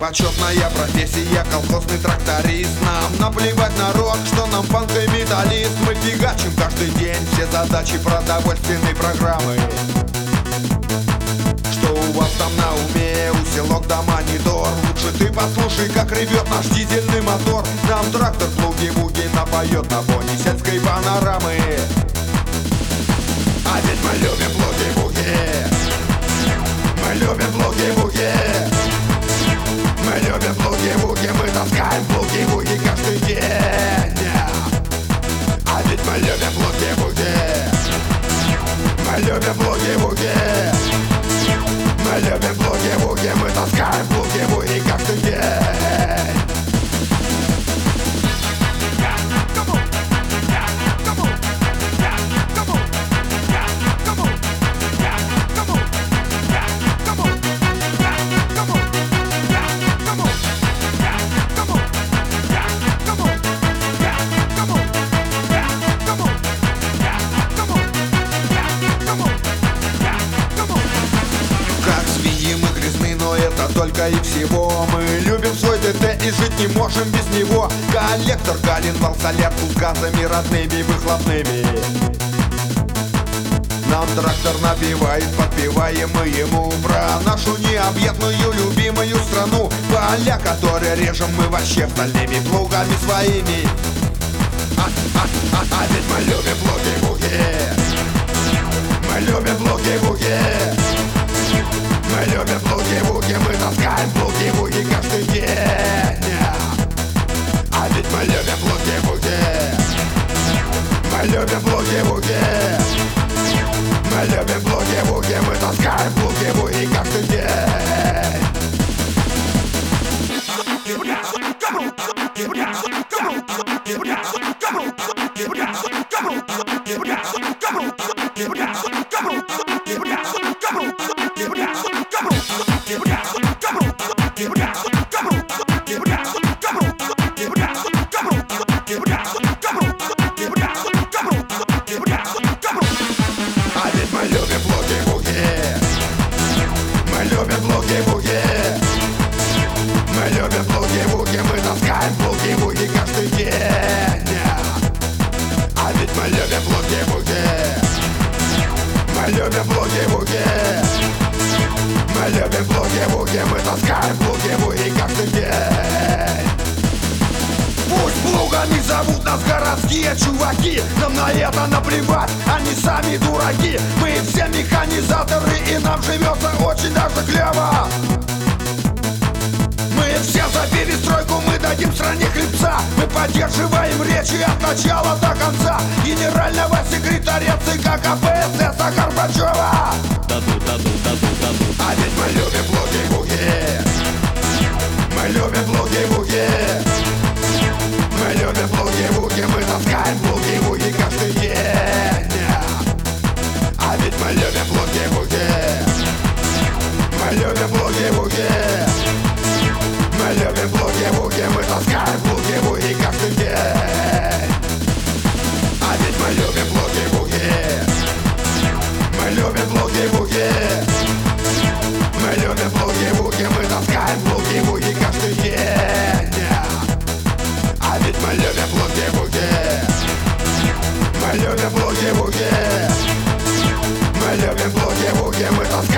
почетная профессия колхозный тракторист. Нам наплевать на рок, что нам фанк и металлист. Мы фигачим каждый день все задачи продовольственной программы. Что у вас там на уме, усилок да монитор? Лучше ты послушай, как ревет наш дизельный мотор. Нам трактор плуги-буги напоет на фоне сельской панорамы. А ведь мы любим плуги-буги, мы любим плуги-буги, мы любим плуги-буги, мы таскаем плуги-буги каждый день. А ведь мы любим плуги-буги, мы любим плуги-буги, мы любим плуги-буги, мы таскаем плуги-буги каждый день. Это только и всего. Мы любим свой ТТ и жить не можем без него. Коллектор, коленвал, солярку с газами родными выхлопными. Нам трактор напевает, подпеваем мы ему про нашу необъятную любимую страну. Поля, которые режем мы вообще стальными плугами своими. А ведь мы любим плуги-буги, мы любим плуги-буги, мы любим плуги-буги, мы таскаем плуги-буги каждый день. А ведь мы любим плуги-буги, мы любим плуги-буги, мы любим плуги-буги, мы таскаем плуги-буги каждый день. А ведь мы любим плуги-буги, мы любим плуги-буги, мы любим плуги-буги, мы таскаем плуги-буги каждый день. А ведь мы любим плуги-буги, мы любим плуги-буги, мы любим плуги-буги, мы таскаем плуги-буги каждый день. Пусть плугами зовут нас городские чуваки, нам на это наплевать, они сами дураки. Мы все механизаторы и нам живется очень даже клево. Мы все за перестройку, мы дадим стране хлебца. Мы поддерживаем речи от начала до конца генерального секретаря ЦК КПСС Горбачева. А ведь мы любим плуги-буги, мы любим плуги-буги, мы любим плуги-буги, мы таскаем плуги-буги каждый день. А ведь мы любим плуги-буги, мы любим плуги-буги, мы любим плуги-буги, мы таскаем плуги-буги каждый день. А ведь мы любим плуги-буги, мы любим плуги-буги, мы любим плуги-буги, мы таскаем плуги-буги каждый день. А ведь мы любим плуги-буги, мы любим плуги-буги, мы любим плуги-буги, мы таскаем